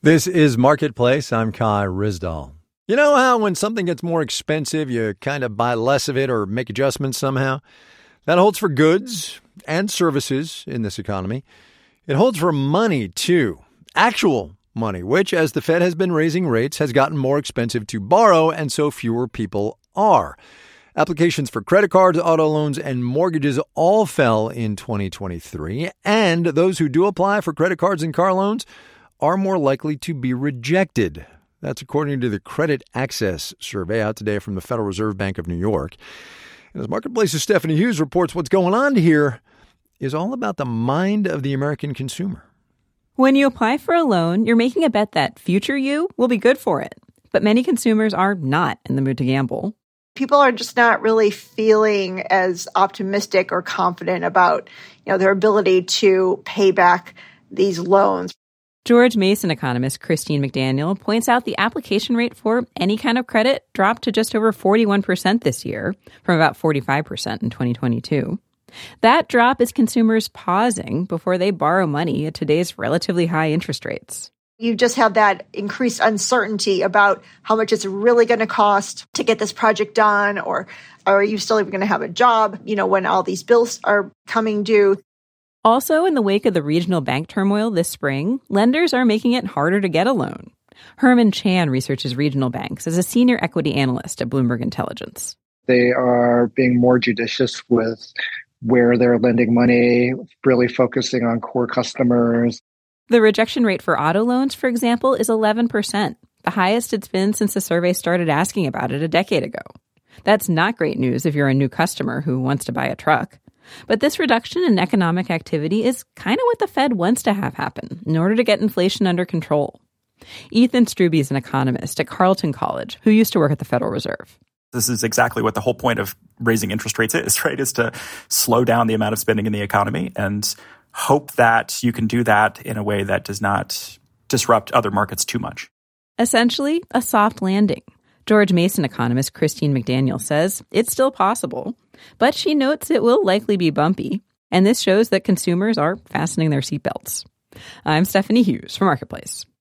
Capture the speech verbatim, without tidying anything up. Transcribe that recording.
This is Marketplace. I'm Kai Ryssdal. You know how when something gets more expensive, you kind of buy less of it or make adjustments somehow? That holds for goods and services in this economy. It holds for money, too. Actual money, which, as the Fed has been raising rates, has gotten more expensive to borrow, and so fewer people are. Applications for credit cards, auto loans, and mortgages all fell in twenty twenty-three, and those who do apply for credit cards and car loans are more likely to be rejected. That's according to the Credit Access Survey out today from the Federal Reserve Bank of New York. And as Marketplace's Stephanie Hughes reports, what's going on here is all about the mind of the American consumer. When you apply for a loan, you're making a bet that future you will be good for it. But many consumers are not in the mood to gamble. People are just not really feeling as optimistic or confident about, you know, their ability to pay back these loans. George Mason economist Christine McDaniel points out the application rate for any kind of credit dropped to just over forty-one percent this year, from about forty-five percent in twenty twenty-two. That drop is consumers pausing before they borrow money at today's relatively high interest rates. You just have that increased uncertainty about how much it's really going to cost to get this project done, or, or are you still even going to have a job, you know, when all these bills are coming due. Also, in the wake of the regional bank turmoil this spring, lenders are making it harder to get a loan. Herman Chan researches regional banks as a senior equity analyst at Bloomberg Intelligence. They are being more judicious with where they're lending money, really focusing on core customers. The rejection rate for auto loans, for example, is eleven percent, the highest it's been since the survey started asking about it a decade ago. That's not great news if you're a new customer who wants to buy a truck. But this reduction in economic activity is kind of what the Fed wants to have happen in order to get inflation under control. Ethan Strube is an economist at Carleton College who used to work at the Federal Reserve. This is exactly what the whole point of raising interest rates is, right? Is to slow down the amount of spending in the economy and hope that you can do that in a way that does not disrupt other markets too much. Essentially, a soft landing. George Mason economist Christine McDaniel says it's still possible, but she notes it will likely be bumpy, and this shows that consumers are fastening their seatbelts. I'm Stephanie Hughes for Marketplace.